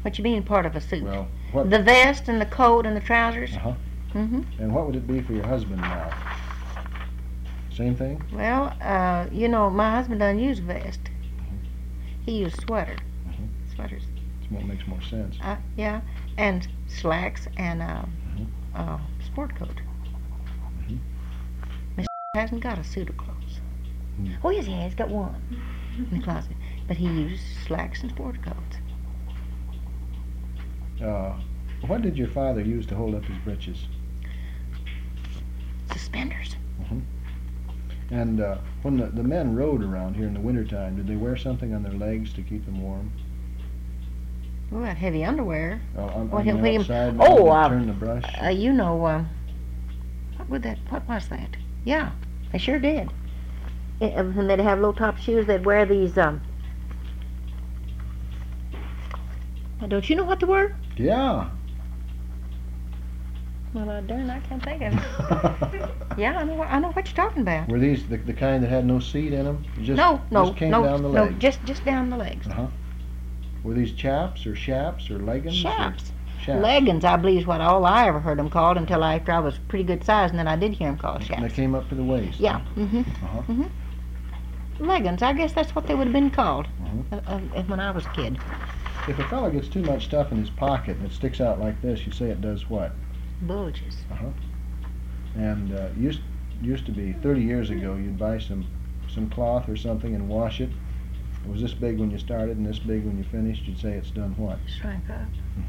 What you mean part of a suit? Well, what? The vest and the coat and the trousers. Uh-huh. Mm-hmm. And what would it be for your husband now? Same thing? Well, my husband doesn't use vest. He used sweater. Sweaters. That makes more sense. Yeah, and slacks and sport coat. Mr. hasn't got a suit of clothes. Oh, yes, he has. He's got one in the closet. But he uses slacks and sport coats. What did your father use to hold up his breeches? Suspenders. And when the men rode around here in the wintertime, did they wear something on their legs to keep them warm? Oh, that heavy underwear. On the outside, turn the brush? What was that? Yeah, they sure did. When they'd have low-top shoes, they'd wear these, don't you know what they were? Yeah. Well, darn, I can't think of it. Yeah, I know what you're talking about. Were these the kind that had no seat in them? No, came down the legs? Just down the legs. Were these chaps or shaps or leggings? Chaps. Chaps. Leggings, I believe, is what all I ever heard them called until after I was pretty good size, and then I did hear them called chaps. And they came up to the waist? Yeah. Leggings, I guess that's what they would have been called when I was a kid. If a fellow gets too much stuff in his pocket and it sticks out like this, you say it does what? Bulges. And used to be 30 years ago, you'd buy some cloth or something and wash it. It was this big when you started and this big when you finished. You'd say it's done what? Shrank up.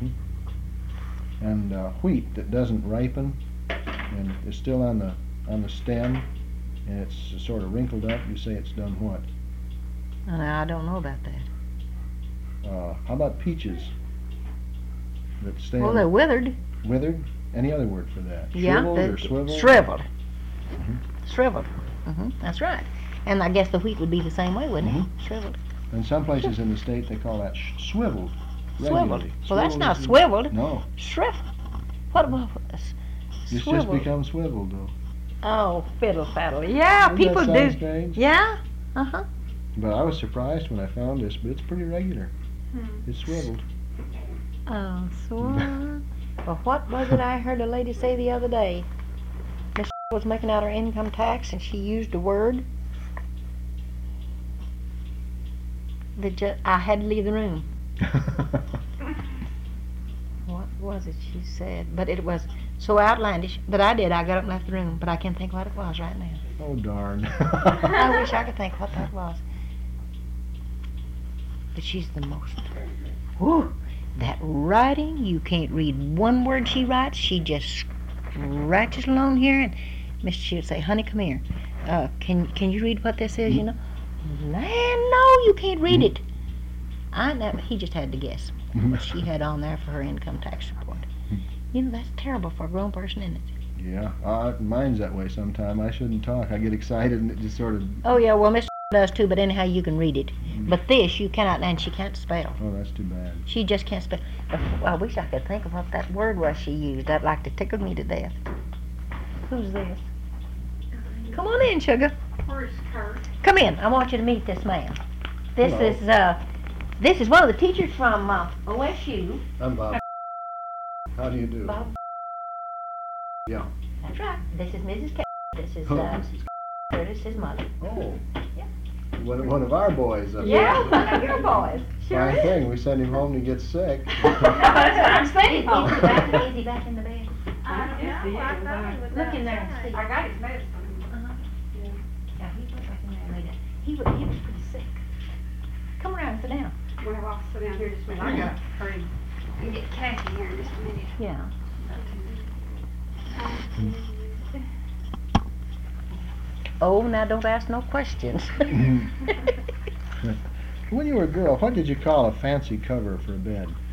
And wheat that doesn't ripen and is still on the stem and it's sort of wrinkled up, you say it's done what? I don't know about that. How about peaches that stay? Well, they're withered. Withered? Any other word for that? Yeah, shriveled or swiveled? Shriveled. Shriveled. That's right. And I guess the wheat would be the same way, wouldn't it? Shriveled. In some places in the state, they call that swiveled. Swiveled. Well, that's not swiveled. No. Shriveled. What about It's just become swiveled, though. Oh, fiddle faddle. Yeah, Doesn't people that do. sound strange? Yeah. But I was surprised when I found this, but it's pretty regular. It's swiveled. Oh, so. Well, what was it I heard a lady say the other day? Miss was making out her income tax, and she used a word that I had to leave the room. What was it she said? But it was so outlandish. But I did. I got up and left the room, but I can't think what it was right now. Oh, darn. I wish I could think what that was. But she's the most. Whew. That writing, you can't read one word she writes. She just scratches along here, and she would say, "Honey, come here. Can you read what this is? You know?" Land, no, you can't read it. I never. He just had to guess what she had on there for her income tax report. You know, that's terrible for a grown person, isn't it? Yeah, mine's that way sometime. I shouldn't talk. I get excited and it just sort of... Oh, yeah, well, Mr. does too, but anyhow, you can read it. But this, you cannot, and she can't spell. Oh, that's too bad. She just can't spell. I wish I could think of what that word was she used. That'd like to tickle me to death. Who's this? Come on in, sugar. Where's Kurt? Come in. I want you to meet this man. This is one of the teachers from OSU. I'm Bob. How do you do? Bob. Yeah. That's right. This is Mrs. K. This is Mrs. Curtis, his mother. Oh. Yeah. One of our boys. Yeah, one of your boys. Sure Fine is. thing. We send him home to get sick. That's what I'm saying. Is he back in the bed? I don't know. I thought he was Look in there and see. I got his medicine. Yeah, he went back in there and laid down. He was pretty sick. Come around and sit down. Well, I'll sit down here just a minute. I got hurry. You get Kathy here in just a minute. Yeah. Oh, now don't ask no questions. When you were a girl, what did you call a fancy cover for a bed?